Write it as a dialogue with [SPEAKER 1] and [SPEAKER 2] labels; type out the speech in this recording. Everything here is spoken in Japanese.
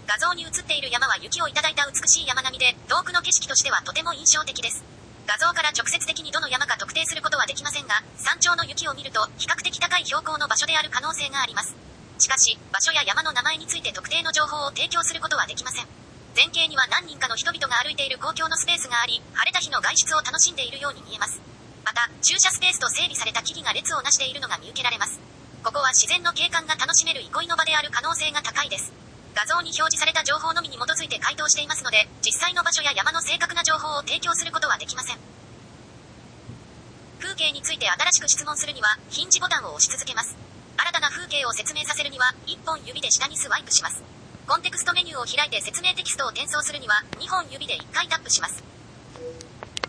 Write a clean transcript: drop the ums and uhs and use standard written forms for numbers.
[SPEAKER 1] 画像に映っている山は雪をいただいた美しい山並みで、遠くの景色としてはとても印象的です。画像から直接的にどの山か特定することはできませんが、山頂の雪を見ると、比較的高い標高の場所である可能性があります。しかし、場所や山の名前について特定の情報を提供することはできません。前景には何人かの人々が歩いている公共のスペースがあり、晴れた日の外出を楽しんでいるように見えます。また、駐車スペースと整備された木々が列をなしているのが見受けられます。ここは自然の景観が楽しめる憩いの場である可能性が高いです。画像に表示された情報のみに基づいて回答していますので、実際の場所や山の正確な情報を提供することはできません。風景について新しく質問するには、ヒンジボタンを押し続けます。新たな風景を説明させるには、1本指で下にスワイプします。コンテクストメニューを開いて説明テキストを転送するには、2本指で1回タップします。